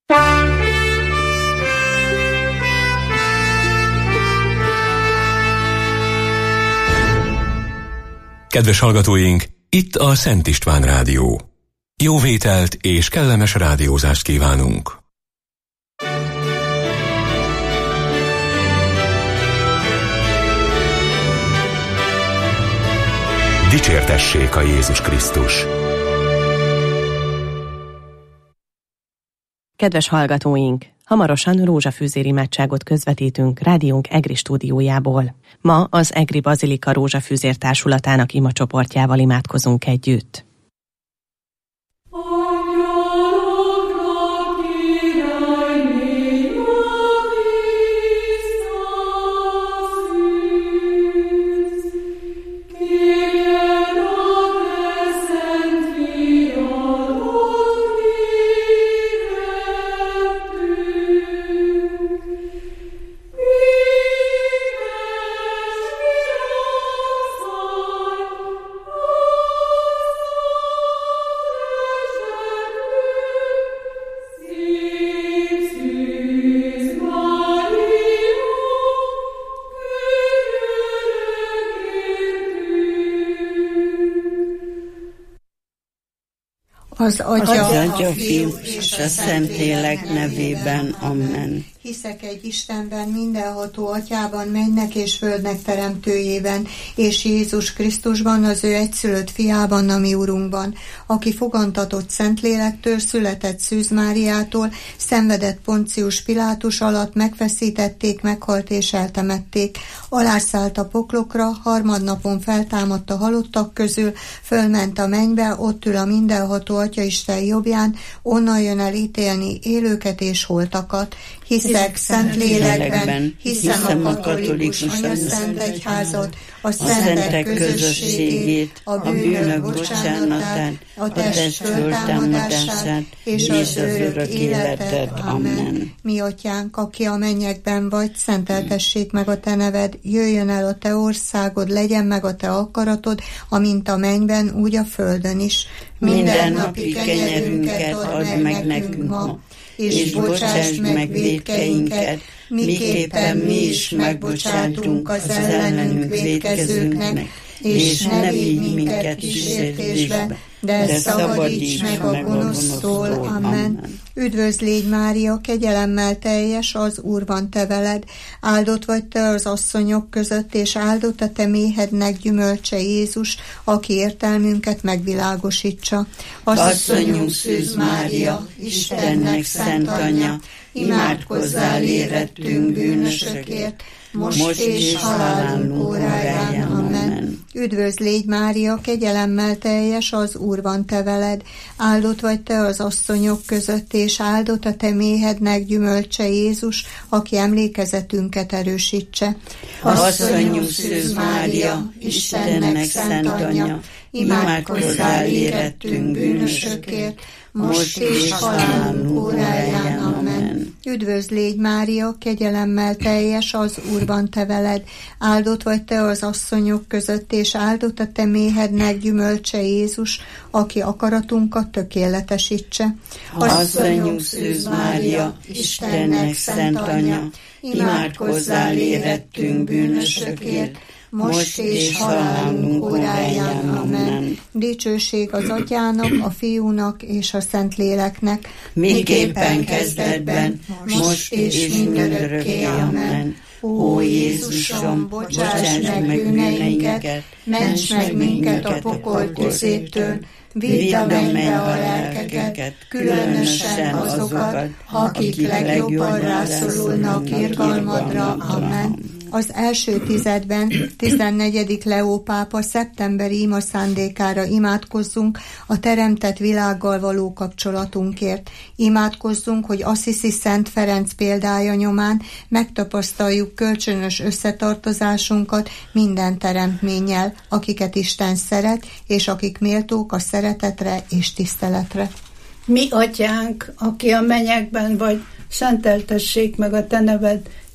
Kedves hallgatóink, itt a Szent István Rádió. Jó vételt és kellemes rádiózást kívánunk! Dicsértessék a Jézus Krisztus! Kedves hallgatóink! Hamarosan rózsafűzér imádságot közvetítünk rádiónk EGRI stúdiójából. Ma az EGRI Bazilika Rózsafűzér Társulatának imacsoportjával imádkozunk együtt. Az Atya, Fiú és a Szentlélek nevében. Amen. Hiszek egy Istenben, mindenható Atyában, mennek és földnek teremtőjében, és Jézus Krisztusban, az ő egyszülött fiában, a mi Urunkban, aki fogantatott Szentlélektől, született Szűz Máriától, szenvedett Poncius Pilátus alatt, megfeszítették, meghalt és eltemették, alászállt a poklokra, harmadnapon feltámadt a halottak közül, fölment a mennybe, ott ül a mindenható Atya Isten jobbján, onnan jön el ítélni élőket és holtakat. Hiszek Szentlélekben, hiszem a katolikus anyaszent egyházat, a szentek közösségét, a bűnök bocsánatát, a test föltámadását és az örök életet. Amen. Mi Atyánk, aki a mennyekben vagy, szenteltessék meg a te neved, jöjjön el a te országod, legyen meg a te akaratod, amint a mennyben, úgy a földön is. Minden napi kenyerünket add meg nekünk ma, és bocsásd meg vétkeinket, miképpen mi is megbocsátunk az ellenünk vétkezőknek, és ne vigy minket kísértésbe, de szabadíts meg a gonosztól. Amen. Üdvözl légy, Mária, kegyelemmel teljes, az Úr van te veled, áldott vagy te az asszonyok között, és áldott a te méhednek gyümölcse Jézus, aki értelmünket megvilágosítsa. Asszonyunk Szűz Mária, Istennek szent anyja, imádkozzál érettünk bűnösökért, most és halálunk óráján. Amen. Üdvözl légy, Mária, kegyelemmel teljes, az Úr van te veled, áldott vagy te az asszonyok között, és áldott a te méhednek gyümölcse Jézus, aki emlékezetünket erősítse. Asszonyunk Szűz Mária, Istennek szent anyja, imádkozzál érettünk bűnösökért, most és halálunk óráján. Amen. Üdvözl légy, Mária, kegyelemmel teljes, az Úr van te veled, áldott vagy te az asszonyok között, és áldott a te méhednek gyümölcse Jézus, aki akaratunkat tökéletesítse. Asszonyunk Szűz Mária, Istennek szent anyja, imádkozzál érettünk bűnösökért, most és halálunk óráján. Amen. Dicsőség az Atyának, a Fiúnak és a Szentléleknek, miképpen kezdetben, most és mindörökké. Amen. Ó Jézusom, bocsáss meg bűneinket, ments meg minket a pokol tüzétől, vidd a mennybe a lelkeket, különösen azokat, akik legjobban rászorulnak irgalmadra. Amen. Az első tizedben 14. Leó pápa szeptemberi ima szándékára imádkozzunk a teremtett világgal való kapcsolatunkért. Imádkozzunk, hogy Assisi Szent Ferenc példája nyomán megtapasztaljuk kölcsönös összetartozásunkat minden teremtménnyel, akiket Isten szeret, és akik méltók a szeretetre és tiszteletre. Mi Atyánk, aki a mennyekben vagy, szenteltessék meg a te neved,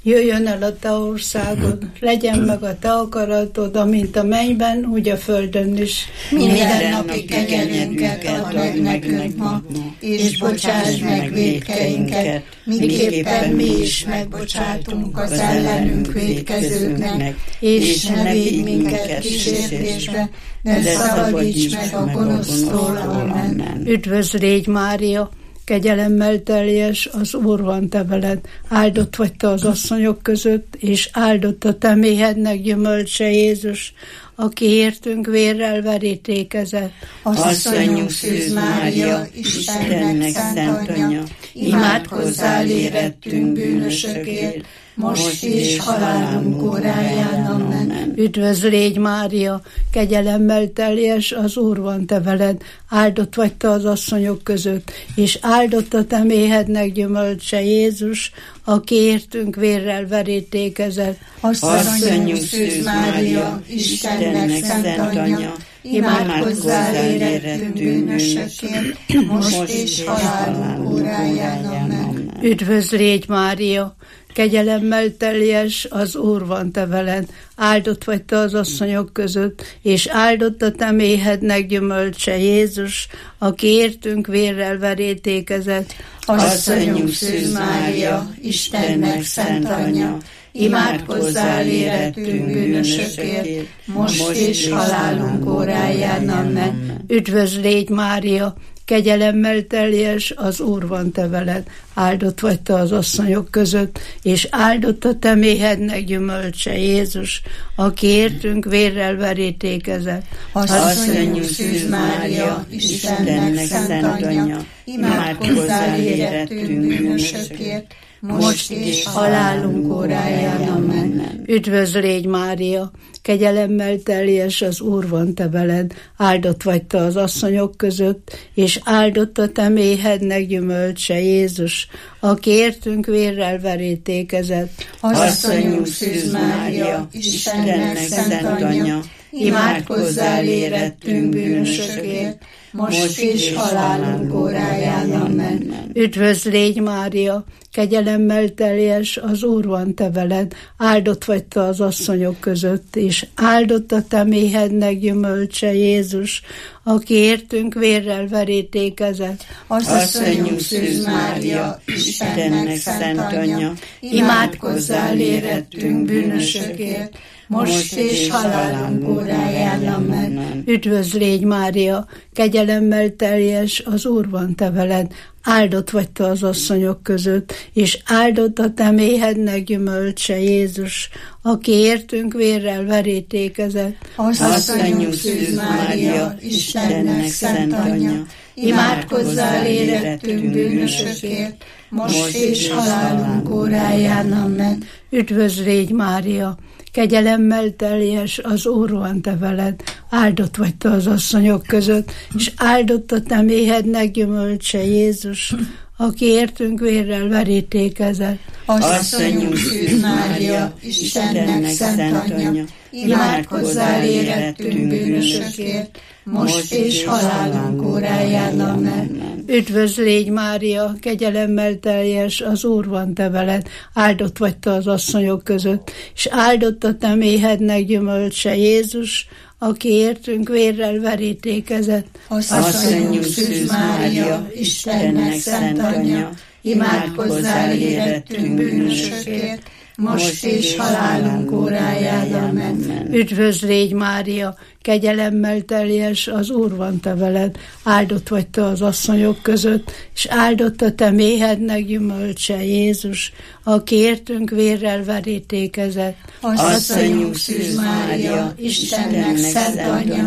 Jöjjön el a te országod, legyen meg a te akaratod, amint a mennyben, úgy a földön is. Minden napi kenyerünket add meg nekünk ma, és bocsáss meg vétkeinket, miképpen mi is megbocsátunk az ellenünk vétkezőknek, és ne védj minket kísértésbe, de szabadíts meg a gonosztól. Amen. Üdvözl légy, Mária! Kegyelemmel teljes, az Úr van te veled, áldott vagy te az asszonyok között, és áldott a te méhednek gyümölcse Jézus, aki értünk vérrel verítékezett. Asszonyunk Szűz Mária, Istennek szent anyja, imádkozzál érettünk bűnösökért, most és halálunk óráján. Amen. Üdvözl légy, Mária, kegyelemmel teljes, az Úr van te veled, áldott vagy te az asszonyok között, és áldott a te méhednek gyümölcse Jézus, aki értünk vérrel verítékezett. Asszonyunk Szűz Mária, Istennek szent anyja, imádkozzál érettünk bűnösökért, most és halálunk óráján. Amen. Üdvözl légy, Mária, kegyelemmel teljes, az Úr van te veled, áldott vagy te az asszonyok között, és áldott a te méhednek gyümölcse Jézus, aki értünk vérrel verítékezett. Asszonyunk Szűz Mária, Istennek szent anyja, imádkozzál érettünk bűnösökért, most és halálunk óráján. Amen. Üdvözl légy, Mária, kegyelemmel teljes, az Úr van te veled, áldott vagy te az asszonyok között, és áldott a te méhednek gyümölcse Jézus, aki értünk vérrel verítékezett. Asszonyunk Szűz Mária, Istennek szent anyja, imádkozzál érettünk bűnösökért, most és halálunk óráján. Amen. Üdvözl légy, Mária, kegyelemmel teljes, az Úr van te veled, áldott vagy te az asszonyok között, és áldott a te méhednek gyümölcse Jézus, aki értünk vérrel verítékezett. Asszonyunk Szűz Mária, Istennek szent anyja, imádkozzál érettünk bűnösökért, most és halálunk óráján. Amen. Üdvözl légy, Mária, kegyelemmel teljes, az Úr van te veled, áldott vagy te az asszonyok között, és áldott a te méhednek gyümölcse Jézus, aki értünk vérrel verítékezett. Asszonyunk Szűz Mária, Istennek szent anyja, imádkozzál érettünk bűnösökért, most és halálunk óráján. Amen. Üdvözl légy, Mária, kegyelemmel teljes, az Úr van te veled, áldott vagy te az asszonyok között, és áldott a te méhednek gyümölcse Jézus, aki értünk vérrel verítékezett. Asszonyunk Szűz Mária, Istennek szent anyja, imádkozzál érettünk bűnösökért, most és halálunk óráján. Amen. Üdvözl légy, Mária, kegyelemmel teljes, az Úr van te veled, áldott vagy te az asszonyok között, és áldott a te méhednek gyümölcse Jézus, aki értünk vérrel verítékezett. Asszonyunk Szűz Mária, Istennek szent anyja, imádkozzál érettünk bűnösökért, most és halálunk óráján. Amen. Üdvözl légy, Mária, kegyelemmel teljes, az Úr van te veled, áldott vagy te az asszonyok között, és áldott a te méhednek gyümölcse Jézus, aki értünk vérrel verítékezett. Asszonyunk Szűz Mária, Istennek szent anyja, imádkozzál érettünk bűnösökért, most és halálunk óráján. Amen. Üdvözl légy, Mária, kegyelemmel teljes, az Úr van te veled, áldott vagy te az asszonyok között, és áldott a te méhednek gyümölcse Jézus, aki értünk vérrel verítékezett. Asszonyunk Szűz Mária, Istennek szent anyja,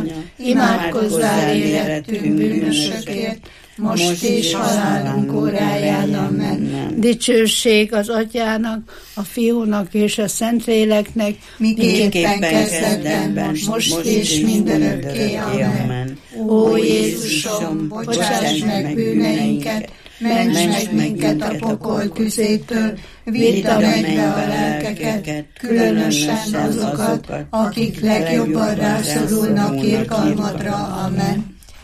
imádkozzál érettünk bűnösökért, most és halálunk óráján. Amen. Dicsőség az Atyának, a Fiúnak és a Szentléleknek, miképpen kezdetben, most és mindörökké. Amen. Ó Jézusom, bocsáss meg bűneinket, ments meg minket a pokol tüzétől, vidd a mennybe a lelkeket, különösen azokat, akik legjobban rászorulnak irgalmadra. Amen.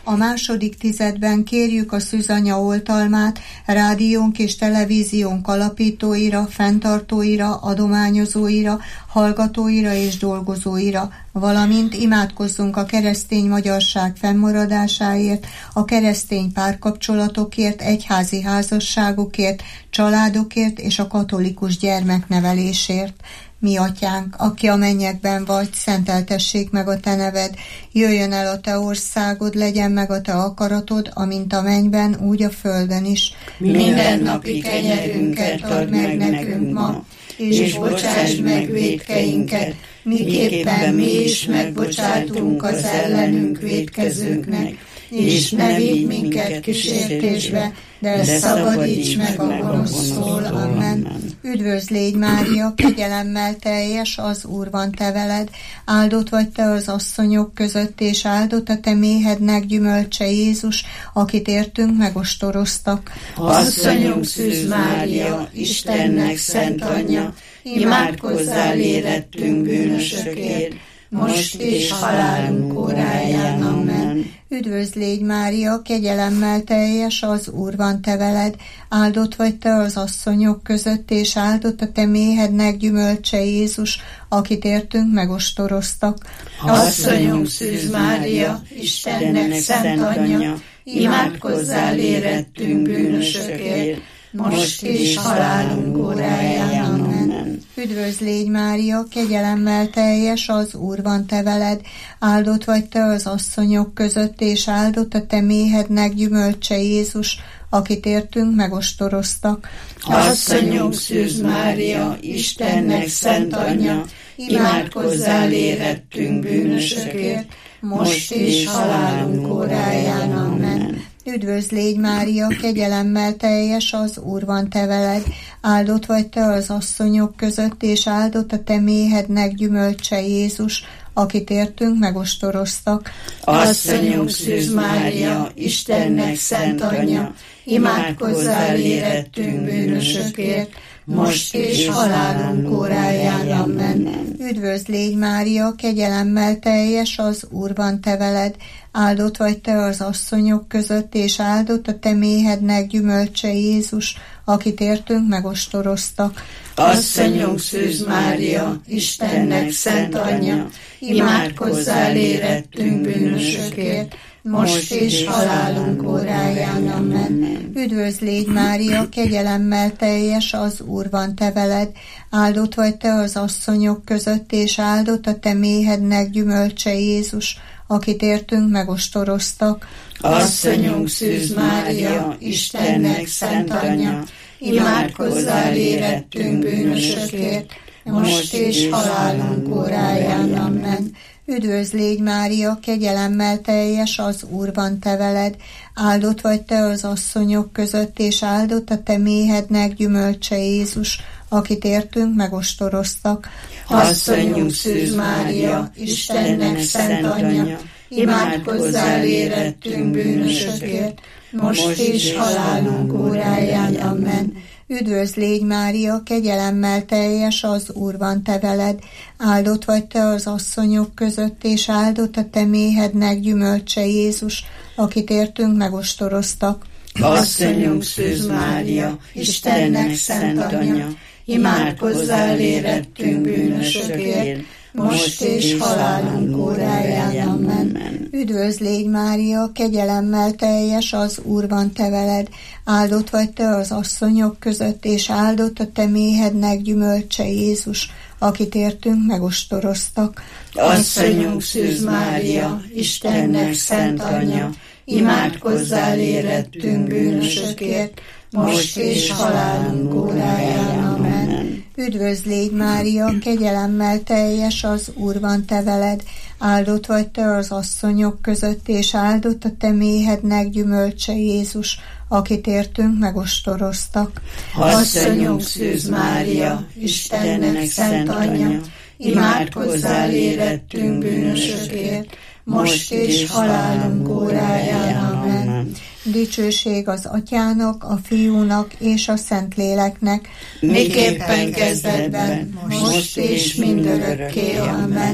A második tizedben kérjük a Szűzanya oltalmát rádiónk és televíziónk alapítóira, fenntartóira, adományozóira, hallgatóira és dolgozóira, valamint imádkozzunk a keresztény magyarság fennmaradásáért, a keresztény párkapcsolatokért, egyházi házasságokért, családokért és a katolikus gyermeknevelésért. Mi atyánk, aki a mennyekben vagy, szenteltessék meg a te neved, jöjjön el a te országod, legyen meg a te akaratod, amint a mennyben, úgy a földön is. Mindennapi kenyerünket add meg nekünk ma, és bocsáss meg vétkeinket, miképpen mi is megbocsátunk az ellenünk vétkezőknek, és ne vigy minket kísértésbe, de szabadíts meg a gonosztól. Amen. Üdvözl légy, Mária, kegyelemmel teljes, az Úr van te veled, áldott vagy te az asszonyok között, és áldott a te méhednek gyümölcse Jézus, akit értünk megostoroztak. Asszonyunk Szűz Mária, Istennek szent anyja, imádkozzál érettünk bűnösökért, most és halálunk óráján. Amen. Üdvözl légy, Mária, kegyelemmel teljes, az Úr van te veled, áldott vagy te az asszonyok között, és áldott a te méhednek gyümölcse Jézus, akit értünk megostoroztak. Asszonyunk Szűz Mária, Istennek szent anyja, imádkozzál érettünk bűnösökért, most és halálunk óráján. Amen. Üdvözl légy, Mária, kegyelemmel teljes, az Úr van te veled, áldott vagy te az asszonyok között, és áldott a te méhednek gyümölcse Jézus, akit értünk megostoroztak. Asszonyunk Szűz Mária, Istennek szent anyja, imádkozzál érettünk bűnösökért, most és halálunk óráján. Amen. Üdvözl légy, Mária, kegyelemmel teljes, az Úr van te veled, áldott vagy te az asszonyok között, és áldott a te méhednek gyümölcse Jézus, akit értünk megostoroztak. Asszonyunk Szűz Mária, Istennek szent anyja, imádkozzál érettünk bűnösökért, most és halálunk óráján. Amen. Üdvözl légy, Mária, kegyelemmel teljes, az Úr van te veled, áldott vagy te az asszonyok között, és áldott a te méhednek gyümölcse Jézus, akit értünk megostoroztak. Asszonyunk Szűz Mária, Istennek szent anyja, imádkozzál érettünk bűnösökért, most és halálunk óráján. Amen. Üdvözl légy, Mária, kegyelemmel teljes, az Úr van te veled, áldott vagy te az asszonyok között, és áldott a te méhednek gyümölcse Jézus, akit értünk megostoroztak. Asszonyunk Szűz Mária, Istennek szent anyja, imádkozzál érettünk bűnösökért, most és halálunk óráján. Amen. Üdvözl légy, Mária, kegyelemmel teljes, az Úr van te veled, áldott vagy te az asszonyok között, és áldott a te méhednek gyümölcse Jézus, akit értünk megostoroztak. Asszonyunk Szűz Mária, Istennek szent anyja, imádkozzál érettünk bűnösökért, most és halálunk óráján. Amen. Üdvözl légy, Mária, kegyelemmel teljes, az Úr van te veled, áldott vagy te az asszonyok között, és áldott a te méhednek gyümölcse Jézus, akit értünk megostoroztak. Asszonyunk Szűz Mária, Istennek szent anyja, imádkozzál érettünk bűnösökért, most és halálunk óráján. Amen. Üdvözl légy, Mária, kegyelemmel teljes, az Úr van te veled, áldott vagy te az asszonyok között, és áldott a te méhednek gyümölcse Jézus, akit értünk megostoroztak. Asszonyunk Szűz Mária, Istennek szent anyja, imádkozzál érettünk bűnösökért, most és halálunk óráján. Amen. Üdvözl légy, Mária, kegyelemmel teljes, az Úr van te veled, áldott vagy te az asszonyok között, és áldott a te méhednek gyümölcse Jézus, akit értünk megostoroztak. Asszonyunk Szűz Mária, Istennek szent anyja, imádkozzál érettünk bűnösökért, most és halálunk óráján. Amen. Dicsőség az Atyának, a Fiúnak és a Szentléleknek, miképpen kezdetben, most és mindörökké. Amen.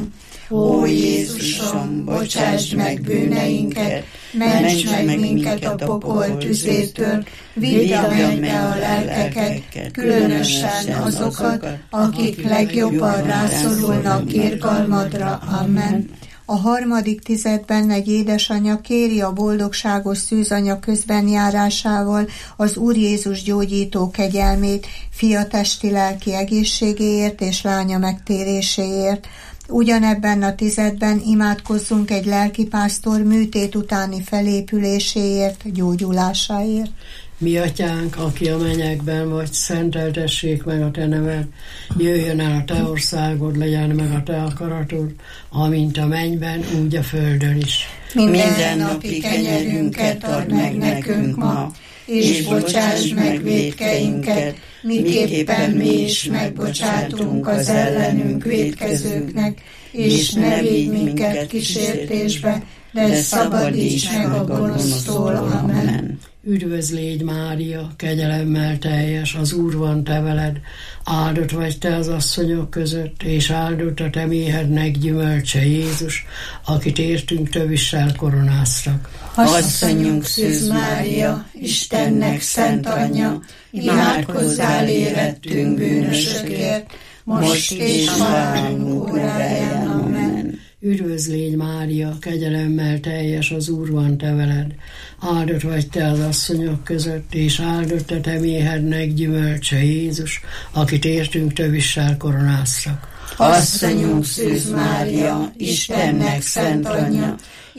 Ó Jézusom, bocsásd meg bűneinket, ments meg minket a pokol tüzétől, vidd a mennybe a lelkeket, különösen azokat, akik legjobban rászorulnak irgalmadra. Amen. A harmadik tizedben egy édesanyja kéri a boldogságos szűzanya közbenjárásával az Úr Jézus gyógyító kegyelmét, fia testi-lelki egészségéért és lánya megtéréséért. Ugyanebben a tizedben imádkozzunk egy lelkipásztor műtét utáni felépüléséért, gyógyulásáért. Mi atyánk, aki a mennyekben vagy, szenteltessék meg a te neved, jöjjön el a te országod, legyen meg a te akaratod, amint a mennyben, úgy a földön is. Minden napi kenyerünket add meg nekünk ma, és bocsáss meg vétkeinket, miképpen mi is megbocsátunk az ellenünk vétkezőknek, és ne vigy minket kísértésbe, de szabadíts meg a gonosztól. Amen. Üdvözl légy, Mária, kegyelemmel teljes, az Úr van te veled, áldott vagy te az asszonyok között, és áldott a te méhednek gyümölcse, Jézus, akit értünk tövissel koronáztak. Asszonyunk Szűz Mária, Istennek szent anyja, imádkozzál érettünk bűnösökért, most és halálunk óráján. Amen. Üdvözl légy, Mária, kegyelemmel teljes, az Úr van te veled, áldott vagy te az asszonyok között, és áldott a te méhednek gyümölcse, Jézus, akit értünk tövissel koronáztak. Asszonyunk Szűz Mária, Istennek szent anyja,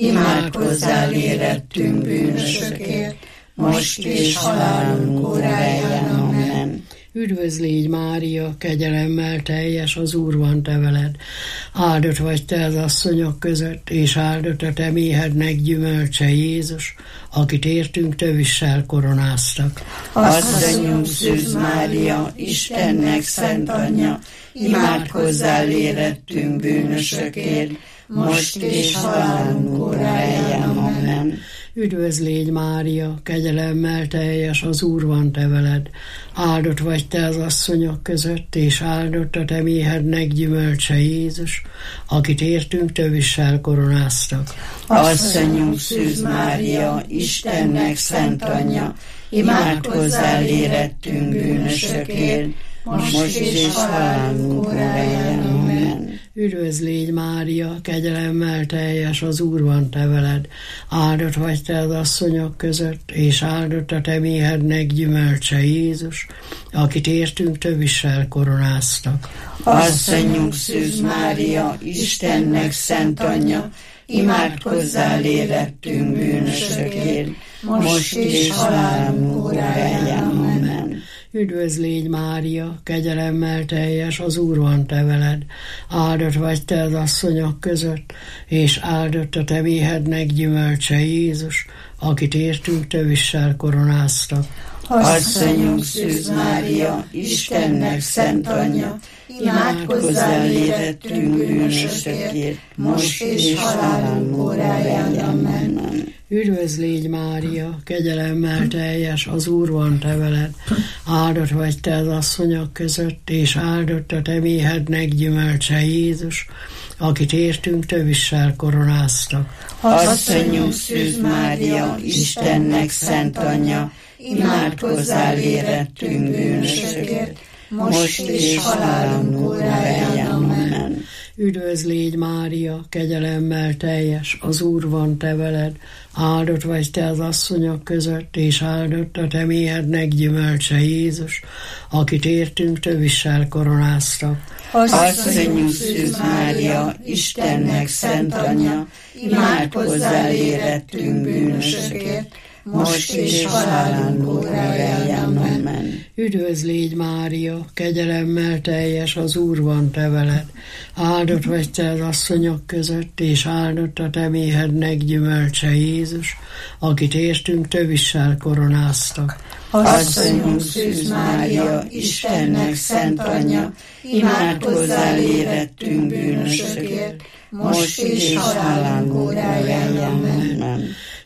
imádkozzál érettünk bűnösökért, most és halálunk óráján. Amen. Üdvözl légy, Mária, kegyelemmel teljes, az Úr van te veled, áldott vagy te az asszonyok között, és áldott a te méhednek gyümölcse, Jézus, akit értünk tövissel koronáztak. Asszonyunk Szűz Mária, Istennek szent anyja, imádkozzál érettünk bűnösökért, most és halálunk óráján. Amen. Üdvözl légy, Mária, kegyelemmel teljes, az Úr van te veled, áldott vagy te az asszonyok között, és áldott a te méhednek gyümölcse, Jézus, akit értünk tövissel koronáztak. Asszonyunk Szűz Mária, Istennek szent anyja, imádkozzál érettünk bűnösökért, most és halálunk óráján. Amen. Üdvözl légy, Mária, kegyelemmel teljes, az Úr van te veled, áldott vagy te az asszonyok között, és áldott a te méhednek gyümölcse, Jézus, akit értünk tövissel koronáztak. Asszonyunk Szűz Mária, Istennek szent anyja, imádkozzál érettünk bűnösökért, most és halálunk óráján. Amen. Üdvözl légy, Mária, kegyelemmel teljes, az Úr van te veled, áldott vagy te az asszonyok között, és áldott a te méhednek gyümölcse, Jézus, akit értünk tövissel koronáztak. Asszonyunk Szűz Mária, Istennek szent anyja, imádkozzál érettünk bűnösökért, most és halálunk óráján. Amen. Üdvözl légy, Mária, kegyelemmel teljes, az Úr van te veled, áldott vagy te az asszonyok között, és áldott a te méhednek gyümölcse, Jézus, akit értünk tövissel koronáztak. Asszonyunk Szűz Mária, Istennek szent anyja, imádkozzál érettünk bűnösökért, most és halálunk óráján. Amen. Üdvözl légy, Mária, kegyelemmel teljes, az Úr van te veled, áldott vagy te az asszonyok között, és áldott a te méhednek gyümölcse, Jézus, akit értünk tövissel koronáztak. Asszonyunk Szűz Mária, Istennek szent anyja, imádkozzál érettünk bűnösökért, most és halálunk óráján. Amen. Üdvözl légy, Mária, kegyelemmel teljes, az Úr van te veled, áldott vagy te az asszonyok között, és áldott a te méhednek gyümölcse, Jézus, akit értünk tövissel koronáztak. Asszonyunk Szűz Mária, Istennek szent anyja, imádkozzál érettünk bűnösökért, most és halálunk óráján. Amen.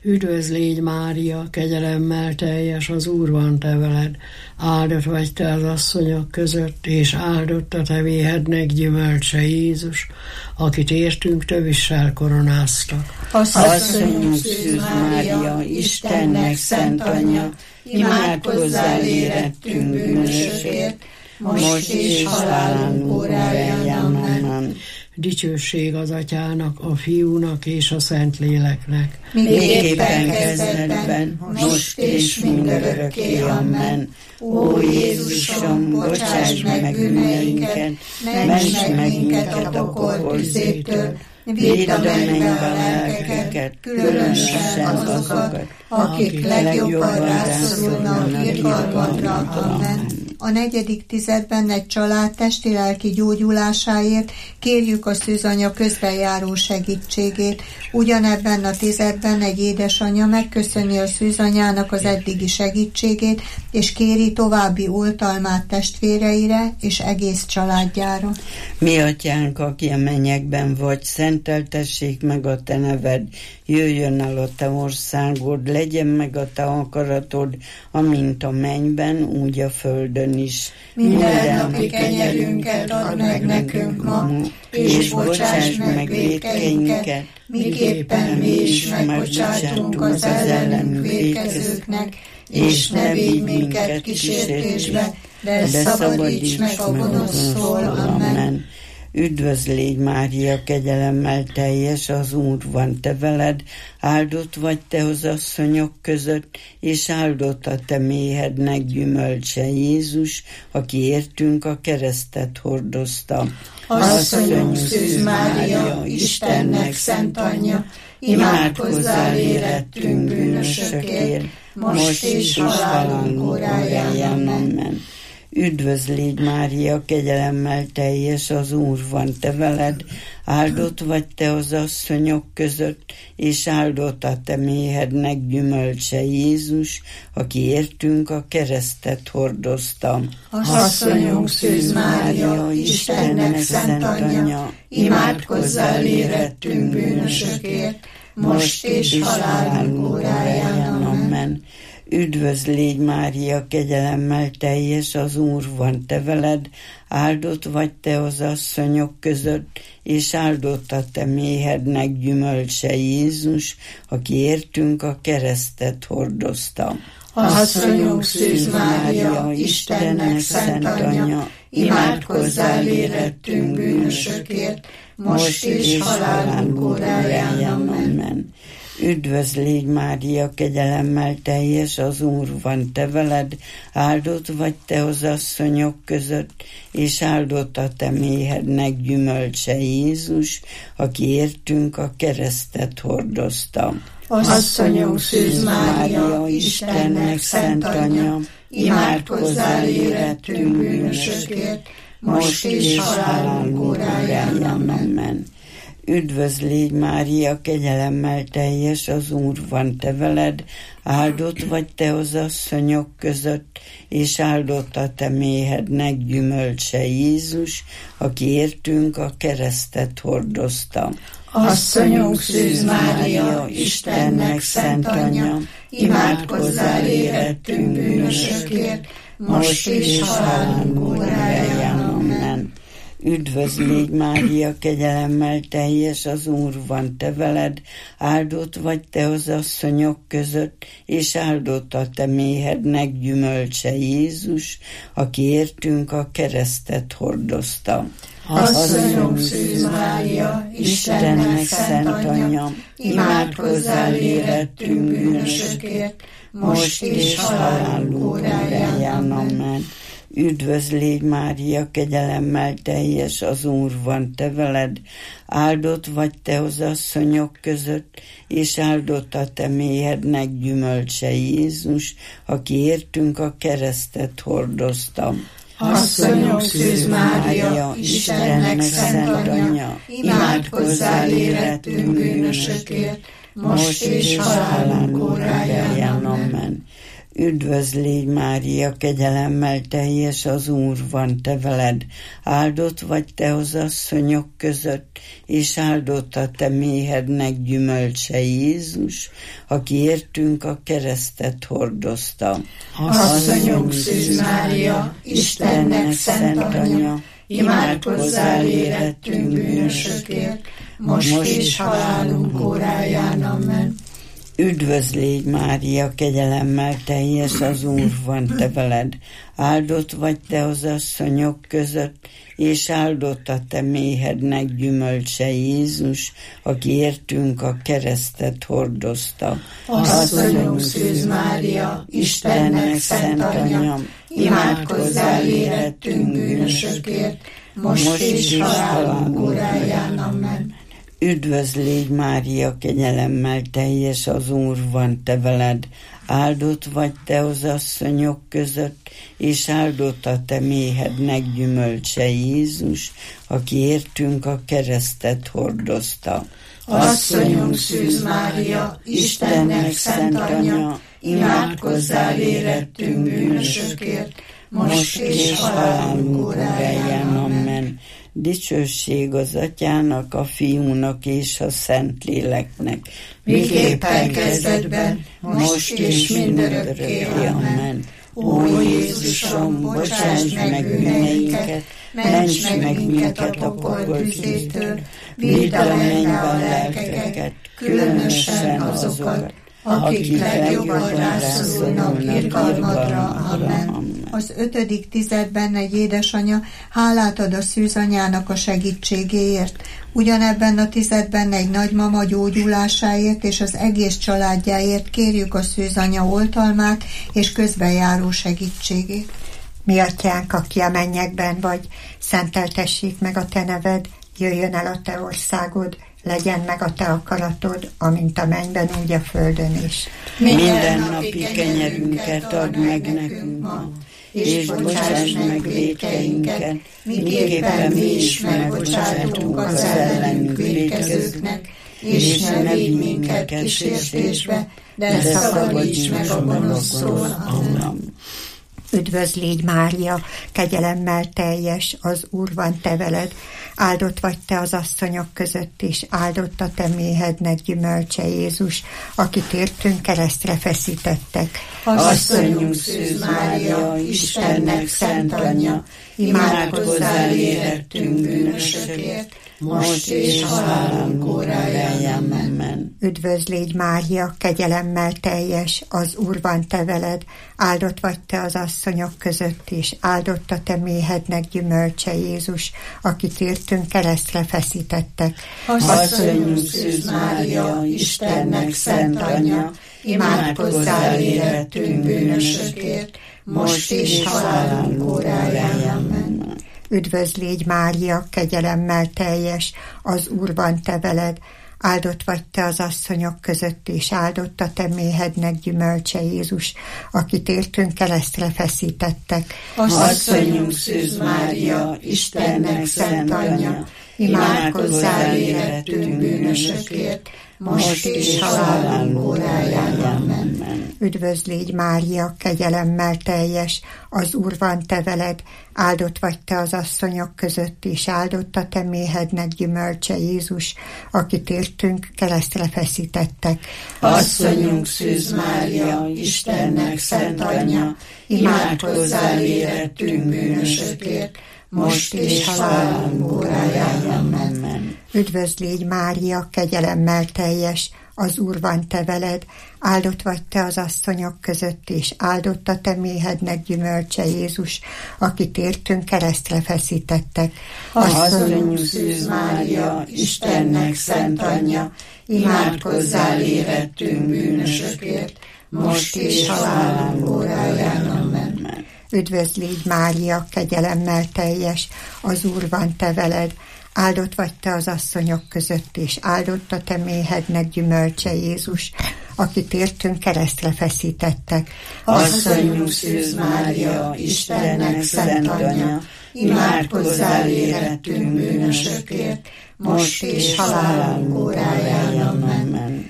Üdvözl légy Mária, kegyelemmel teljes, az Úr van te veled. Áldott vagy te az asszonyok között, és áldott a te méhednek gyümölcse Jézus, akit értünk tövissel koronáztak. Asszonyunk Szűz Mária, Istennek szent anyja, imádkozzál érettünk bűnösökért, most és halálunk óráján. Amen. Dicsőség az Atyának, a Fiúnak és a Szentléleknek. Miképpen kezdetben, most és mindörökké. Amen. Ó Jézusom, bocsáss meg bűneinket, ments meg minket a pokol tüzétől, vidd a mennybe a lelkeket, különösen azokat, akik legjobban rászorulnak irgalmadra. Amen. A 4. tizedben egy család testi-lelki gyógyulásáért kérjük a szűzanya közbenjáró segítségét. Ugyanebben a tizedben egy édesanyja megköszöni a szűzanyának az eddigi segítségét, és kéri további oltalmát testvéreire és egész családjára. Mi atyánk, aki a mennyekben vagy, szenteltessék meg a te neved, jöjjön el a te országod, legyen meg a te akaratod, amint a mennyben, úgy a földön is. Mindennapi kenyerünket add meg nekünk ma, és bocsáss meg vétkeinket, miképpen mi is megbocsátunk az ellenünk vétkezőknek, és ne vigy minket kísértésbe, de szabadíts meg a gonosztól. Amen. Üdvözl légy Mária, kegyelemmel teljes, az Úr van te veled, áldott vagy te az asszonyok között, és áldott a te méhednek gyümölcse Jézus, aki értünk a keresztet hordozta. Asszonyunk Szűz Mária, Istennek szent anyja, imádkozzál érettünk bűnösökért, most és halálunk óráján. Amen. Üdvözl légy Mária, kegyelemmel teljes, az Úr van te veled, áldott vagy te az asszonyok között, és áldott a te méhednek gyümölcse Jézus, aki értünk a keresztet hordozta. Asszonyunk Szűz Mária, Istennek szent anyja, imádkozzál érettünk bűnösökért, most és halálunk óráján. Amen. Üdvözl légy Mária, kegyelemmel teljes, az Úr van te veled, áldott vagy te az asszonyok között, és áldott a te méhednek gyümölcse Jézus, aki értünk a keresztet hordozta. Asszonyunk Szűz Mária, Istennek szent anyja, imádkozzál érettünk bűnösökért, most és halálunk óráján. Amen. Üdvözl légy Mária, kegyelemmel teljes, az Úr van te veled, áldott vagy te az asszonyok között, és áldott a te méhednek gyümölcse Jézus, aki értünk a keresztet hordozta. Asszonyunk Szűz Mária, Istennek szent anyja, imádkozzál érettünk bűnösökért, most és halálunk óráján. Amen. Üdvözl légy Mária, kegyelemmel teljes, az Úr van te veled, áldott vagy te az asszonyok között, és áldott a te méhednek gyümölcse Jézus, aki értünk a keresztet hordozta. Asszonyunk Szűz Mária, Istennek szent anyja, imádkozzál érettünk bűnösökért, most és halálunk óráján. Amen. Üdvözl légy Mária, kegyelemmel teljes, az Úr van te veled, áldott vagy te az asszonyok között, és áldott a te méhednek gyümölcse Jézus, aki értünk a keresztet hordozta. Asszonyunk Szűz Mária, Istennek szent anyja, imádkozzál érettünk bűnösökért, most és halálunk óráján. Amen. Üdvözl légy Mária, kegyelemmel teljes, az Úr van te veled, áldott vagy te az asszonyok között, és áldott a te méhednek gyümölcse Jézus, aki értünk a keresztet hordozta. Asszonyunk Szűz Mária, Istennek szent anyja, imádkozzál érettünk bűnösökért, most és halálunk óráján. Amen. Üdvözl légy, Mária, kegyelemmel teljes, az Úr van te veled. Áldott vagy te az asszonyok között, és áldott a te méhednek gyümölcse, Jézus, aki értünk a keresztet hordozta. Asszonyunk Szűz Mária, Istennek szent anyja, imádkozzál érettünk bűnösökért, most és halálunk óráján. Amen. Üdvözl légy, Mária, kegyelemmel teljes, az Úr van te veled. Áldott vagy te az asszonyok között, és áldott a te méhednek gyümölcse, Jézus, aki értünk a keresztet hordozta. Asszonyunk Szűz Mária, Istennek szent anyja, imádkozzál érettünk bűnösökért, most és halálunk óráján. Amen. Üdvözl légy, Mária, kegyelemmel teljes, az Úr van te veled. Áldott vagy te az asszonyok között, és áldott a te méhednek gyümölcse, Jézus, aki értünk a keresztet hordozta. Asszonyunk Szűz Mária, Istennek szent anyja, imádkozzál érettünk bűnösökért, most és halálunk óráján. Amen. Dicsőség az Atyának, a Fiúnak és a Szentléleknek, miképpen kezdetben, most és mindörökké. Amen. Ó Jézusom, bocsáss meg bűneinket, ments meg minket a pokol tüzétől, vidd a mennybe a lelkeket, különösen azokat, akik legjobban rászorulnak irgalmadra. Amen. Az 5. tizedben egy édesanya hálát ad a szűzanyának a segítségéért. Ugyanebben a tizedben egy nagymama gyógyulásáért és az egész családjáért kérjük a szűzanya oltalmát és közbenjáró segítségét. Mi atyánk, aki a mennyekben vagy, szenteltessék meg a te neved, jöjjön el a te országod, legyen meg a te akaratod, amint a mennyben, úgy a földön is. Minden napi kenyerünket add meg nekünk ma, és bocsáss meg vétkeinket, miképpen mi is megbocsátunk az ellenünk vétkezőknek, és ne vigy minket kísértésbe, de szabadíts meg a gonosztól. Amen. Üdvözl légy, Mária, kegyelemmel teljes, az Úr van te veled. Áldott vagy te az asszonyok között, és áldott a te méhednek gyümölcse, Jézus, akit értünk keresztre feszítettek. Asszonyunk Szűz Mária, Istennek szent anyja, imádkozzál érettünk bűnösökért, most és halálunk óráján. Amen. Üdvözl légy, Mária, kegyelemmel teljes, az Úr van te veled. Áldott vagy te az asszonyok között, és áldott a te méhednek gyümölcse, Jézus, akit értünk keresztre feszítettek. Asszonyunk Szűz Mária, Istennek szent anyja, imádkozzál érettünk bűnösökért, most és halálunk óráján. Amen. Üdvözl légy, Mária, kegyelemmel teljes, az Úr van te veled. Áldott vagy te az asszonyok között, és áldott a te méhednek gyümölcse, Jézus, akit értünk keresztre feszítettek. Asszonyunk Szűz Mária, Istennek szent anyja, imádkozzál érettünk bűnösökért, most és halálunk óráján. Amen. Üdvözl légy, Mária, kegyelemmel teljes, az Úr van te veled. Áldott vagy te az asszonyok között, és áldott a te méhednek gyümölcse, Jézus, akit értünk keresztre feszítettek. Asszonyunk Szűz Mária, Istennek szent anyja, imádkozzál érettünk bűnösökért, most és halálunk óráján. Amen. Üdvözl légy, Mária, kegyelemmel teljes, az Úr van te veled. Áldott vagy te az asszonyok között, és áldott a te méhednek gyümölcse, Jézus, akit értünk keresztre feszítettek. Asszonyunk Szűz Mária, Istennek szent anyja, imádkozzál érettünk bűnösökért, most és halálunk óráján. Amen. Üdvözl légy, Mária, kegyelemmel teljes, az Úr van te veled. Áldott vagy te az asszonyok között, és áldott a te méhednek gyümölcse, Jézus, akit értünk keresztre feszítettek. Asszonyunk Szűz Mária, Istennek szent anyja, imádkozzál érettünk bűnösökért, most és halálunk óráján. Amen.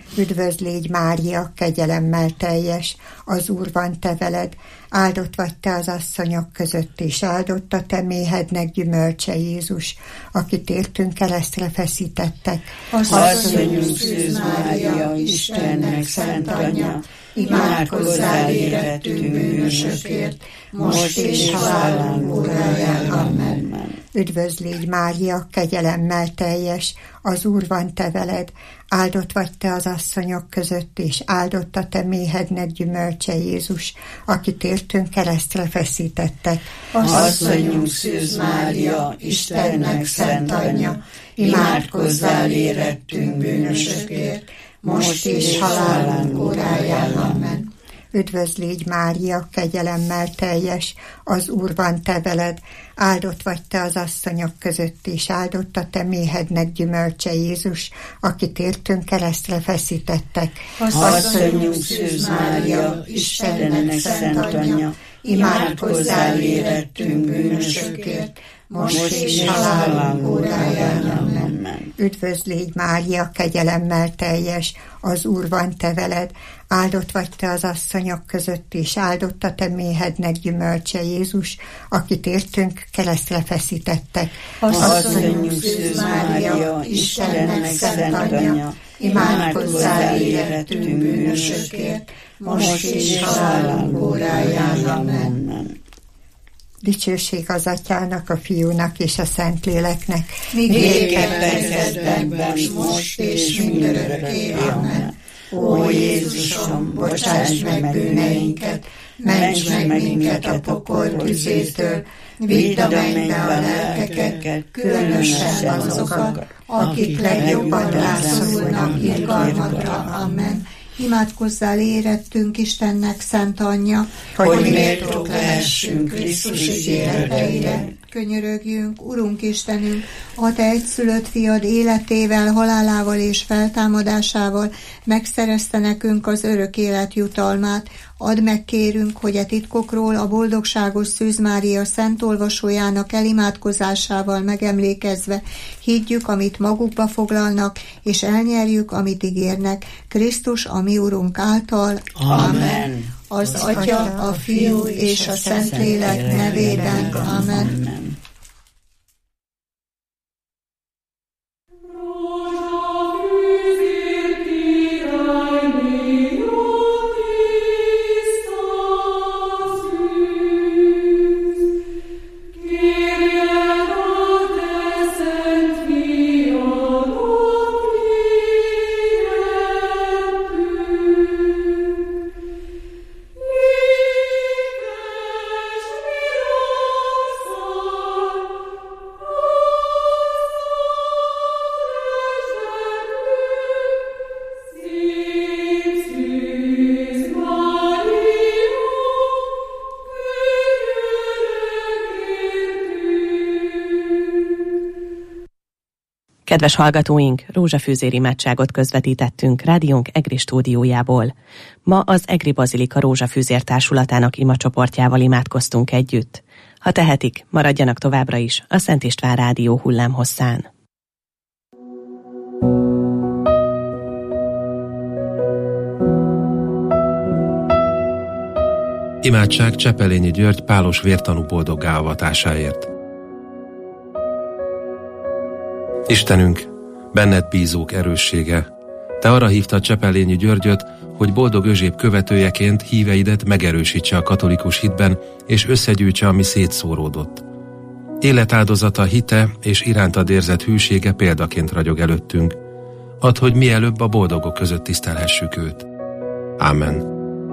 Üdvözl légy Mária, kegyelemmel teljes, az Úr van te veled, áldott vagy te az asszonyok között, és áldott a te méhednek gyümölcse Jézus, akit értünk keresztre feszítettek. Asszonyunk Szűz Mária, Istennek szent anyja, imádkozzál érettünk bűnösökért, most és halálunk óráján. Amen. Üdvözl légy Mária, kegyelemmel teljes, az Úr van te veled, áldott vagy te az asszonyok között, és áldott a te méhednek gyümölcse Jézus, akit értünk keresztre feszítettek. Asszonyunk Szűz Mária, Istennek szent anyja, imádkozzál érettünk bűnösökért, most és halálunk óráján. Amen. Üdvözl légy Mária, kegyelemmel teljes, az Úr van te veled, áldott vagy te az asszonyok között, és áldott a te méhednek gyümölcse Jézus, akit értünk keresztre feszítettek. Asszonyunk Szűz Mária, Istennek szent anyja, imádkozzál érettünk bűnösökért, most és halálunk óráján. Amen. Üdvözl légy Mária, kegyelemmel teljes, az Úr van te veled, áldott vagy te az asszonyok között, és áldott a te méhednek gyümölcse Jézus, akit értünk keresztre feszítettek. Asszonyunk Szűz Mária, Istennek szent anyja, imádkozzál érettünk bűnösökért, most és halálunk óráján. Amen. Dicsőség az Atyának, a Fiúnak és a Szentléleknek, miképpen kezdetben, most és mindörökké. Amen. Ó Jézusom, bocsáss meg bűneinket, ments meg minket a pokol tüzétől, vidd a mennybe a lelkeket, különösen azokat, akik legjobban rászorulnak irgalmadra. Amen. Imádkozzál érettünk Istennek szent anyja, hogy méltók lehessünk Krisztus ígéreteire. Könyörögjünk, Urunk Istenünk, a te egyszülött fiad életével, halálával és feltámadásával megszerezte nekünk az örök élet jutalmát. Add meg, kérünk, hogy a titkokról a boldogságos Szűz Mária szent olvasójának elimádkozásával megemlékezve higgyük, amit magukba foglalnak, és elnyerjük, amit ígérnek. Krisztus, a mi Urunk által. Amen. Az Atya, a Fiú és a Szentlélek nevében. Amen. Kedves hallgatóink, rózsafűzér imádságot közvetítettünk rádiónk EGRI stúdiójából. Ma az EGRI Bazilika Rózsafűzér Társulatának imacsoportjával imádkoztunk együtt. Ha tehetik, maradjanak továbbra is a Szent István Rádió hullámhosszán. Imádság Csepelényi György pálos vértanú boldoggá avatásáért. Istenünk, benned bízók erőssége, te arra hívtad Csepelényi Györgyöt, hogy boldog Özséb követőjeként híveidet megerősítse a katolikus hitben, és összegyűjtse, ami szétszóródott. Életáldozata, hite és irántad érzett hűsége példaként ragyog előttünk. Add, hogy mielőbb a boldogok között tisztelhessük őt. Ámen.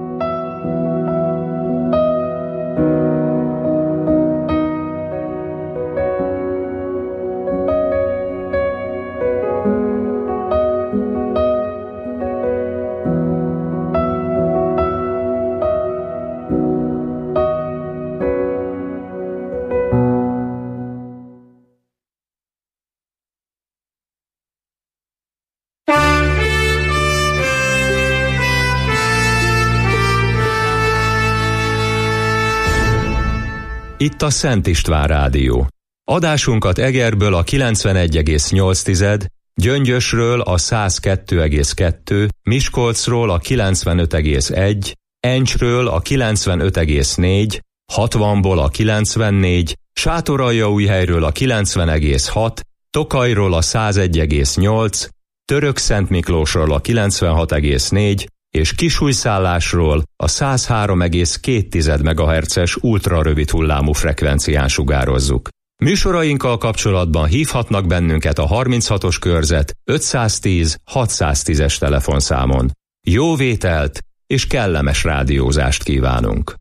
Itt a Szent István Rádió. Adásunkat Egerből a 91,8 Gyöngyösről a 102,2, Miskolcról a 95,1, Encsről a 95,4, 60-ból a 94, Sátoraljaújhelyről a 90,6, Tokajról a 101,8, Törökszentmiklósról a 96,4 és Kisújszállásról a 103,2 MHz-es ultrarövid hullámú frekvencián sugározzuk. Műsorainkkal kapcsolatban hívhatnak bennünket a 36-os körzet 510 610-es telefonszámon. Jó vételt és kellemes rádiózást kívánunk!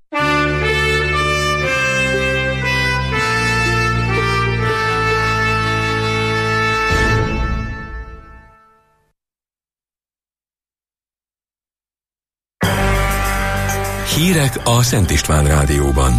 Hírek a Szent István Rádióban.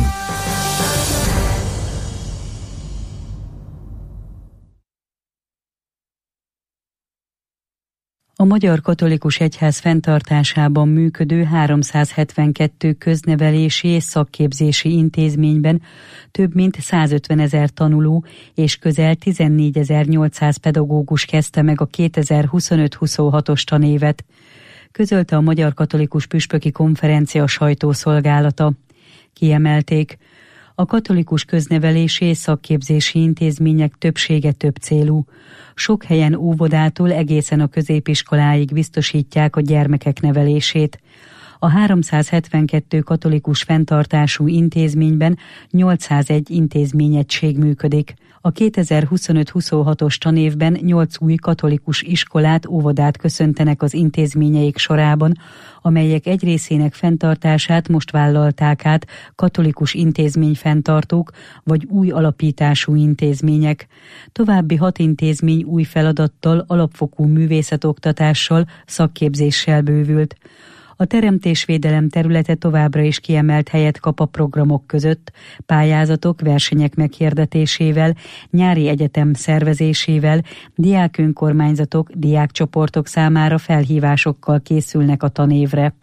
A Magyar Katolikus Egyház fenntartásában működő 372 köznevelési és szakképzési intézményben több mint 150 000 tanuló és közel 14.800 pedagógus kezdte meg a 2025-26-os tanévet, közölte a Magyar Katolikus Püspöki Konferencia sajtószolgálata. Kiemelték, a katolikus köznevelési és szakképzési intézmények többsége több célú. Sok helyen óvodától egészen a középiskoláig biztosítják a gyermekek nevelését. A 372 katolikus fenntartású intézményben 801 intézményegység működik. A 2025-26-os tanévben 8 új katolikus iskolát, óvodát köszöntenek az intézményeik sorában, amelyek egy részének fenntartását most vállalták át katolikus intézményfenntartók vagy új alapítású intézmények. További 6 intézmény új feladattal, alapfokú művészetoktatással, szakképzéssel bővült. A teremtésvédelem területe továbbra is kiemelt helyet kap a programok között, pályázatok, versenyek meghirdetésével, nyári egyetem szervezésével, diákönkormányzatok, diákcsoportok számára felhívásokkal készülnek a tanévre.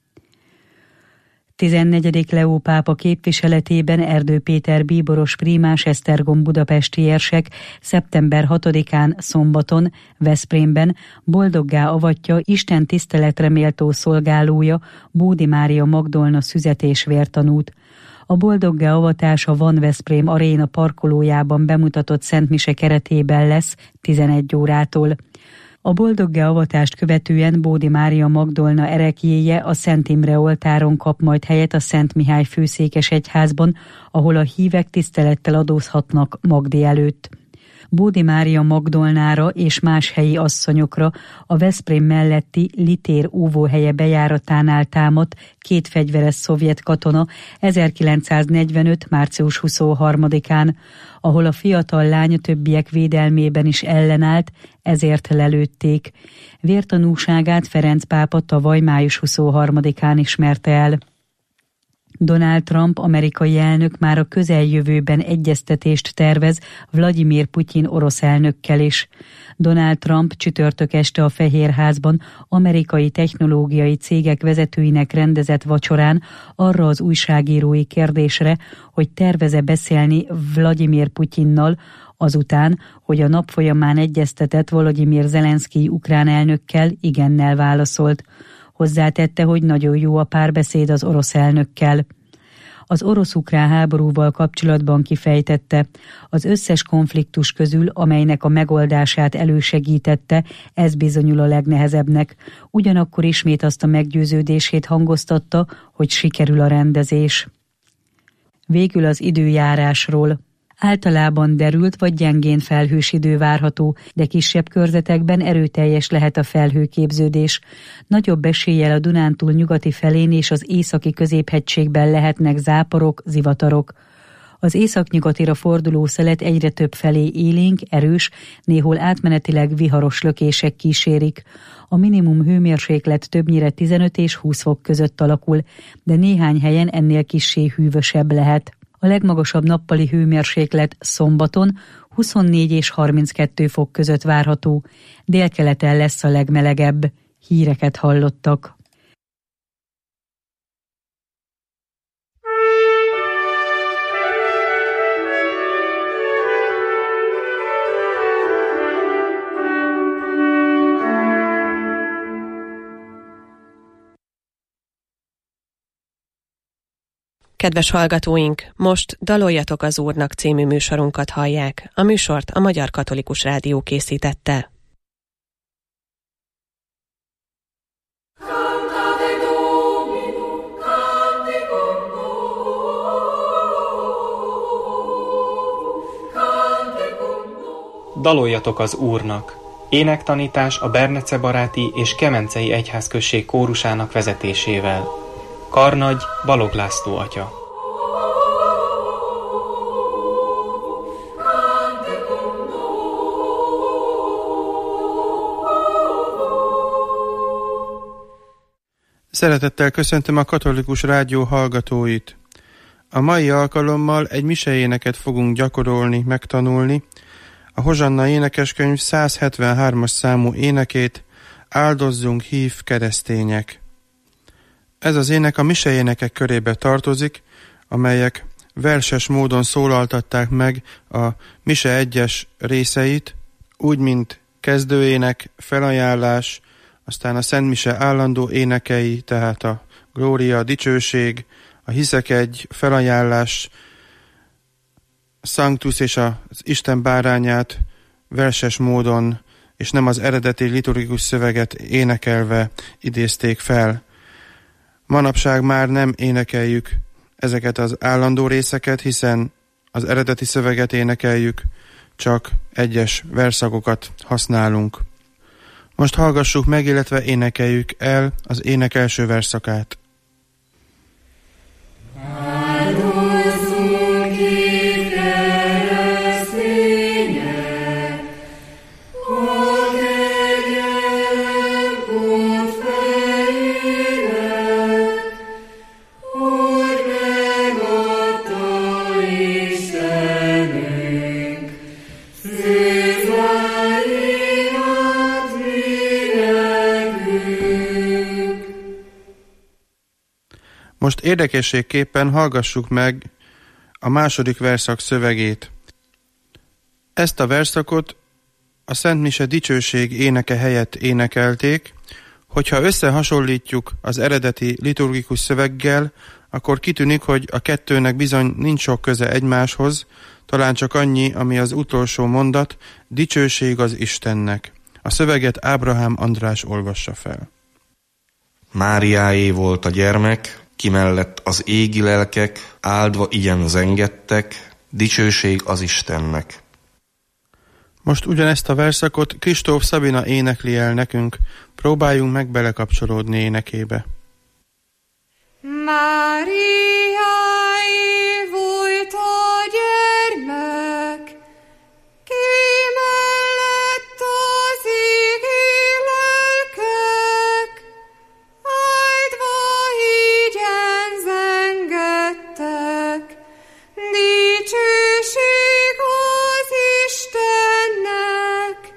14. Leó pápa képviseletében Erdő Péter bíboros prímás Esztergom budapesti érsek szeptember 6-án szombaton Veszprémben boldoggá avatja Isten tiszteletre méltó szolgálója, Bódi Mária Magdolna szüzetés vértanút. A boldoggá avatása Van Veszprém aréna parkolójában bemutatott szentmise keretében lesz 11 órától. A boldoggá avatást követően Bódi Mária Magdolna ereklyéje a Szent Imre oltáron kap majd helyet a Szent Mihály főszékes egyházban, ahol a hívek tisztelettel adózhatnak Magdi előtt. Bódi Mária Magdolnára és más helyi asszonyokra a Veszprém melletti Litér óvóhelye bejáratánál támadt 2 fegyveres szovjet katona 1945. március 23-án, ahol a fiatal lány többiek védelmében is ellenállt, ezért lelőtték. Vértanúságát Ferenc pápa tavaly május 23-án ismerte el. Donald Trump amerikai elnök már a közeljövőben egyeztetést tervez Vladimir Putyin orosz elnökkel is. Donald Trump csütörtök este a Fehérházban amerikai technológiai cégek vezetőinek rendezett vacsorán arra az újságírói kérdésre, hogy tervez-e beszélni Vladimir Putyinnal, azután, hogy a nap folyamán egyeztetett Volodymyr Zelenszkij ukrán elnökkel, igennel válaszolt. Hozzátette, hogy nagyon jó a párbeszéd az orosz elnökkel. Az orosz-ukrán háborúval kapcsolatban kifejtette, az összes konfliktus közül, amelynek a megoldását elősegítette, ez bizonyul a legnehezebbnek. Ugyanakkor ismét azt a meggyőződését hangoztatta, hogy sikerül a rendezés. Végül az időjárásról. Általában derült vagy gyengén felhős idő várható, de kisebb körzetekben erőteljes lehet a felhőképződés. Nagyobb eséllyel a Dunántúl nyugati felén és az északi középhegységben lehetnek záporok, zivatarok. Az északnyugatira forduló szelet egyre több felé élénk, erős, néhol átmenetileg viharos lökések kísérik. A minimum hőmérséklet többnyire 15 és 20 fok között alakul, de néhány helyen ennél kissé hűvösebb lehet. A legmagasabb nappali hőmérséklet szombaton 24 és 32 fok között várható, délkeleten lesz a legmelegebb. Híreket hallottak. Kedves hallgatóink, most Daloljatok az Úrnak című műsorunkat hallják. A műsort a Magyar Katolikus Rádió készítette. Daloljatok az Úrnak! Énektanítás a Bernece baráti és Kemencei Egyházközség kórusának vezetésével. Karnagy Balogh László atya. Szeretettel köszöntöm a Katolikus Rádió hallgatóit. A mai alkalommal egy miseéneket fogunk gyakorolni, megtanulni. A Hozsanna énekeskönyv 173-as számú énekét, Áldozzunk, hív, keresztények. Ez az ének a miseénekek körébe tartozik, amelyek verses módon szólaltatták meg a mise egyes részeit, úgy, mint kezdőének, felajánlás, aztán a Szent Mise állandó énekei, tehát a glória, a dicsőség, a hiszek egy, felajánlás, a Sanctus és az Isten bárányát verses módon, és nem az eredeti liturgikus szöveget énekelve idézték fel. Manapság már nem énekeljük ezeket az állandó részeket, hiszen az eredeti szöveget énekeljük, csak egyes verszakokat használunk. Most hallgassuk meg, illetve énekeljük el az ének első verszakát. Most érdekességképpen hallgassuk meg a második verszak szövegét. Ezt a verszakot a Szent Mise dicsőség éneke helyett énekelték. Hogyha összehasonlítjuk az eredeti liturgikus szöveggel, akkor kitűnik, hogy a kettőnek bizony nincs sok köze egymáshoz, talán csak annyi, ami az utolsó mondat, dicsőség az Istennek. A szöveget Ábrahám András olvassa fel. Máriáé volt a gyermek, ki mellett az égi lelkek áldva igen zengedtek, dicsőség az Istennek. Most ugyanezt a verszakot Kristóf Szabina énekli el nekünk, próbáljunk meg belekapcsolódni énekébe. Máriáé volt a gyermek, ki mellett az égi lelkek, áldva hígyen zengedtek, dicsőség az Istennek.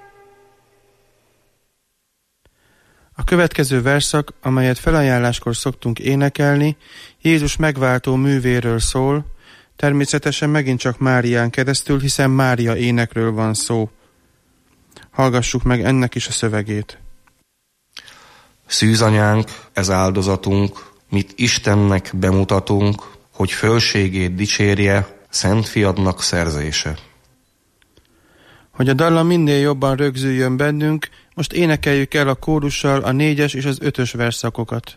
A következő verszak, amelyet felajánláskor szoktunk énekelni, Jézus megváltó művéről szól, természetesen megint csak Márián keresztül, hiszen Mária énekről van szó. Hallgassuk meg ennek is a szövegét. Szűzanyánk, ez áldozatunk, mit Istennek bemutatunk, hogy fölségét dicsérje, Szent Fiadnak szerzése. Hogy a dallam minél jobban rögzüljön bennünk, most énekeljük el a kórussal a 4-es és az 5-ös verszakokat.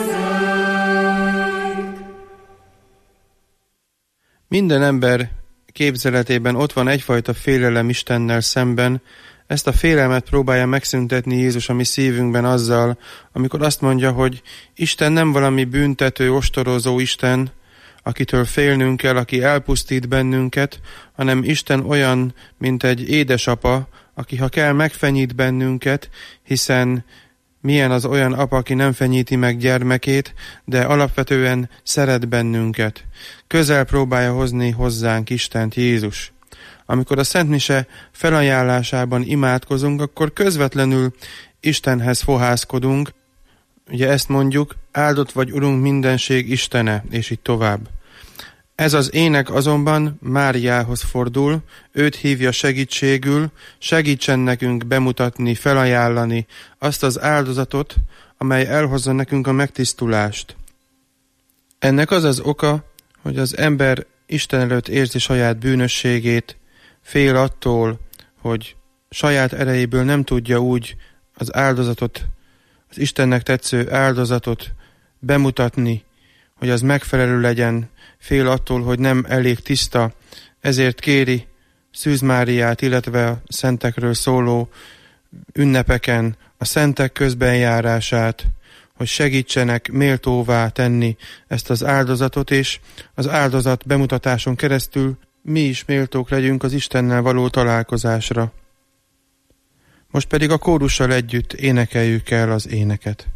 Minden ember képzeletében ott van egyfajta félelem Istennel szemben. Ezt a félelmet próbálja megszüntetni Jézus a mi szívünkben azzal, amikor azt mondja, hogy Isten nem valami büntető, ostorozó Isten, akitől félnünk kell, aki elpusztít bennünket, hanem Isten olyan, mint egy édesapa, aki ha kell megfenyít bennünket, hiszen milyen az olyan apa, aki nem fenyíti meg gyermekét, de alapvetően szeret bennünket. Közel próbálja hozni hozzánk Istent, Jézus. Amikor a Szent Mise felajánlásában imádkozunk, akkor közvetlenül Istenhez fohászkodunk. Ugye ezt mondjuk, áldott vagy Urunk mindenség Istene, és így tovább. Ez az ének azonban Máriához fordul, őt hívja segítségül, segítsen nekünk bemutatni, felajánlani azt az áldozatot, amely elhozza nekünk a megtisztulást. Ennek az az oka, hogy az ember Isten előtt érzi saját bűnösségét, fél attól, hogy saját erejéből nem tudja úgy az áldozatot, az Istennek tetsző áldozatot bemutatni, hogy az megfelelő legyen, fél attól, hogy nem elég tiszta, ezért kéri Szűz Máriát, illetve a szentekről szóló ünnepeken a szentek közbenjárását, hogy segítsenek méltóvá tenni ezt az áldozatot, és az áldozat bemutatáson keresztül mi is méltók legyünk az Istennel való találkozásra. Most pedig a kórussal együtt énekeljük el az éneket.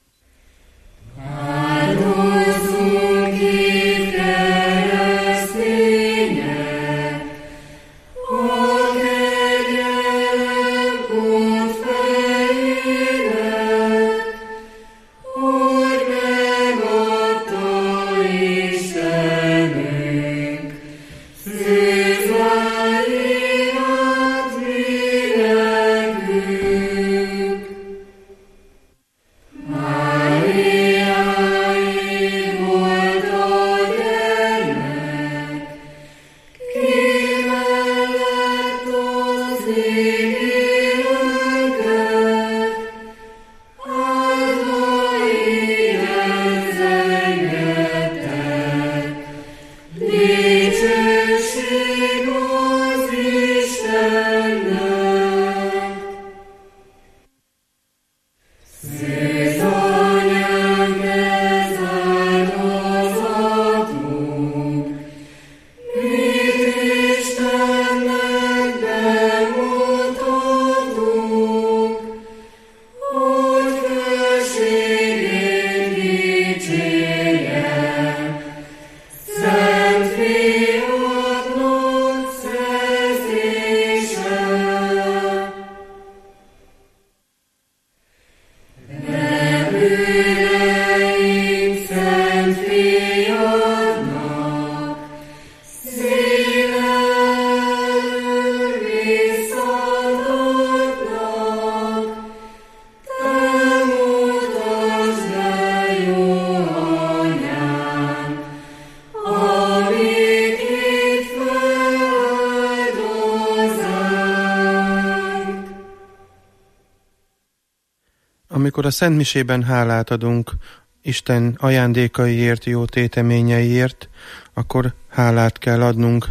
Amikor a Szent Misében hálát adunk Isten ajándékaiért, jó téteményeiért, akkor hálát kell adnunk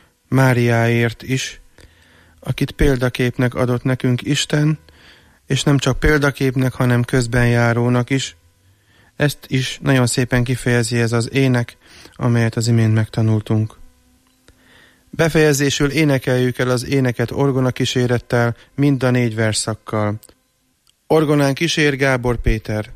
Máriáért is, akit példaképnek adott nekünk Isten, és nem csak példaképnek, hanem közbenjárónak is. Ezt is nagyon szépen kifejezi ez az ének, amelyet az imént megtanultunk. Befejezésül énekeljük el az éneket orgonakísérettel, mind a 4 versszakkal. Orgonán kísér Gábor Péter.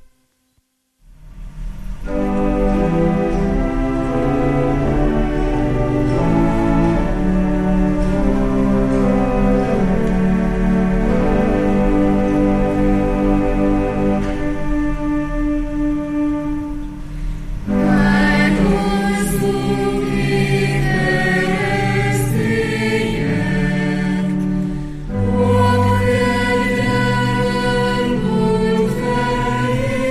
Yeah.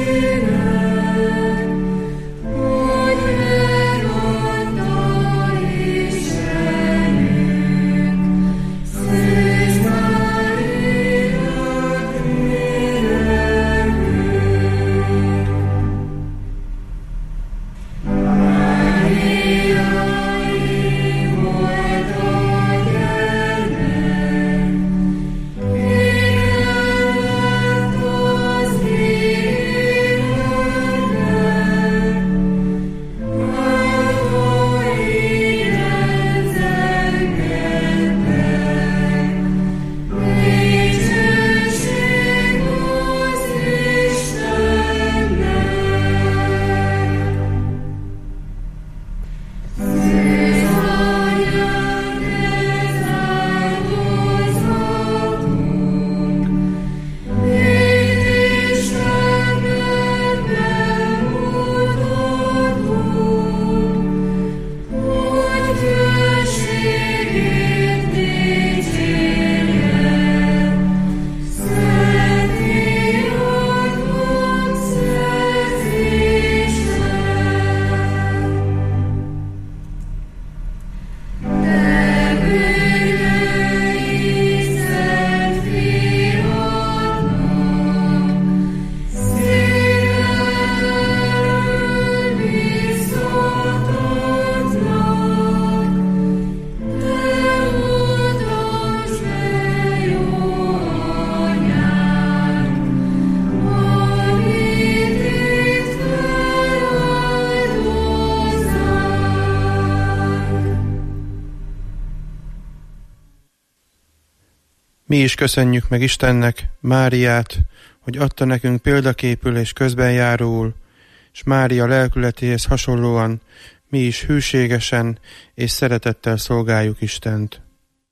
Mi is köszönjük meg Istennek Máriát, hogy adta nekünk példaképül és közben járóul, és Mária lelkületéhez hasonlóan mi is hűségesen és szeretettel szolgáljuk Istent.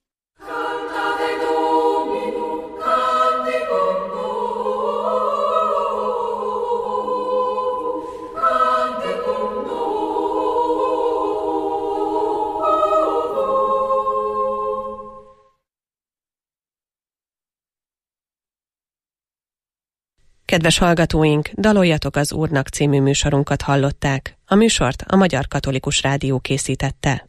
Kedves hallgatóink, Daloljatok az Úrnak című műsorunkat hallották. A műsort a Magyar Katolikus Rádió készítette.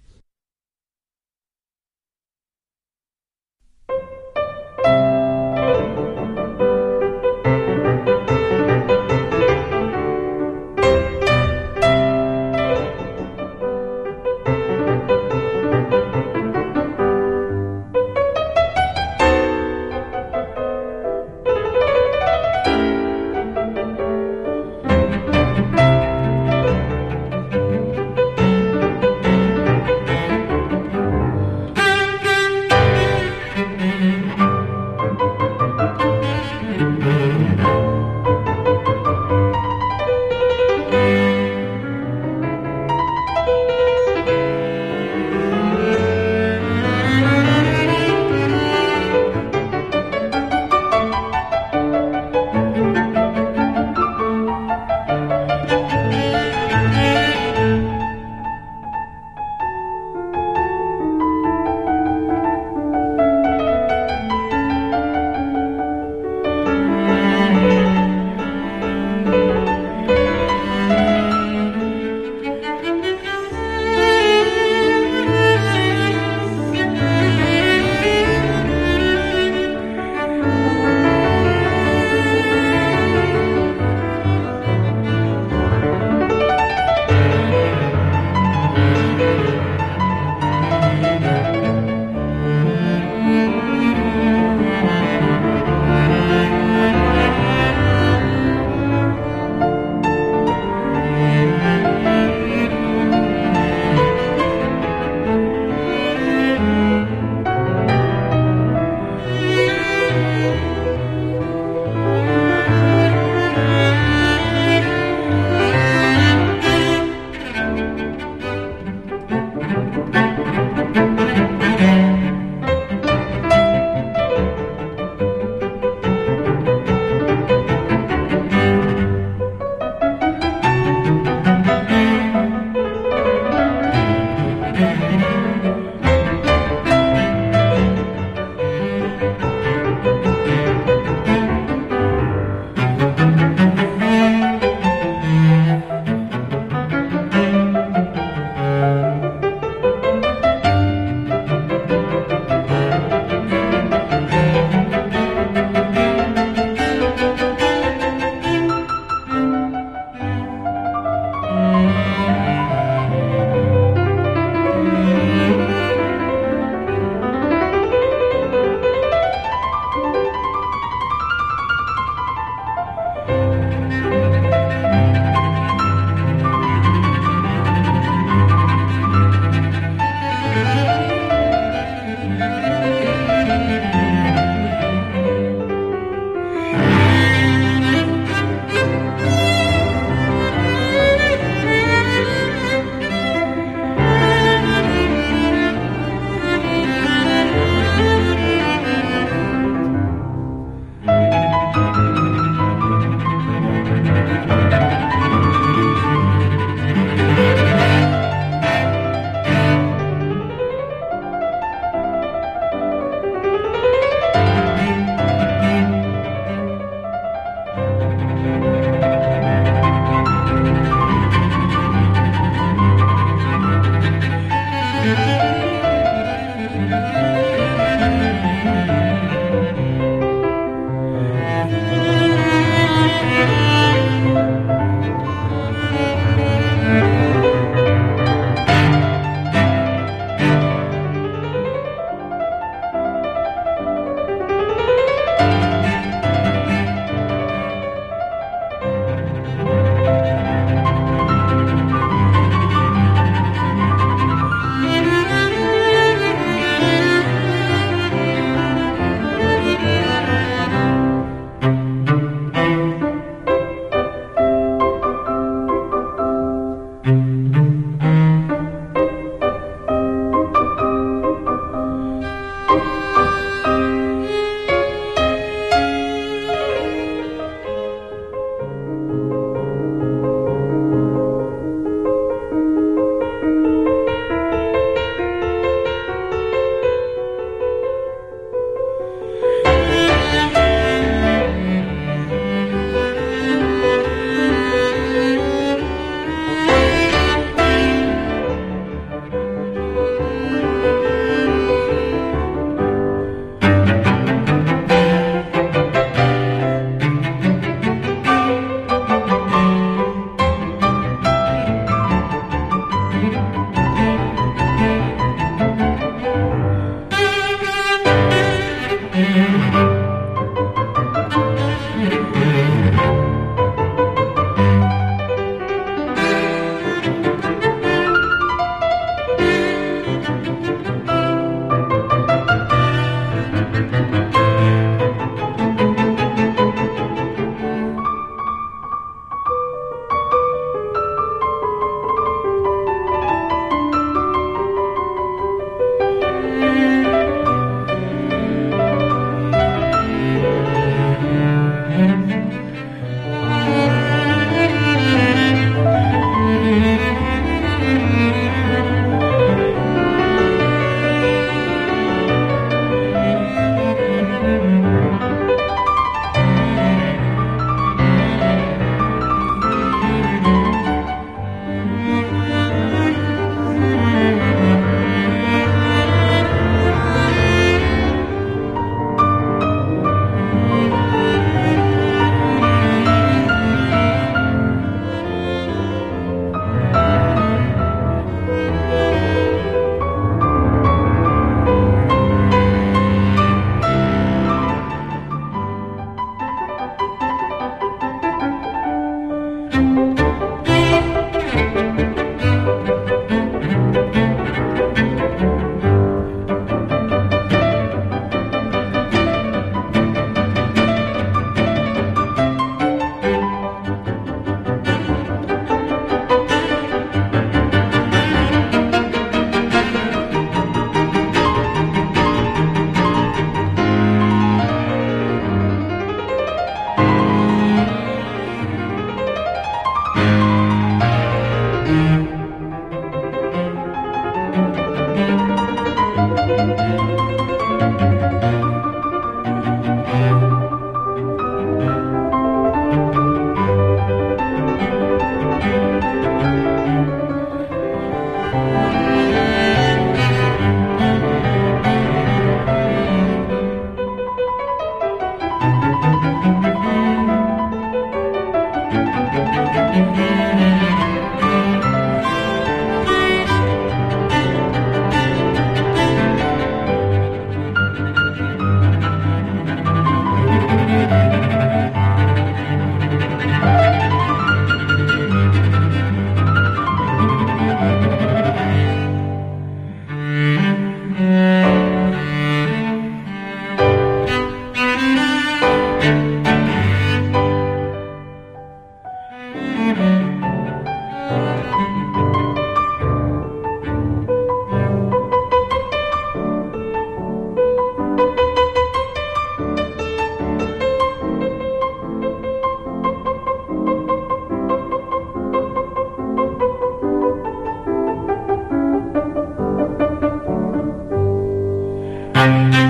Thank you.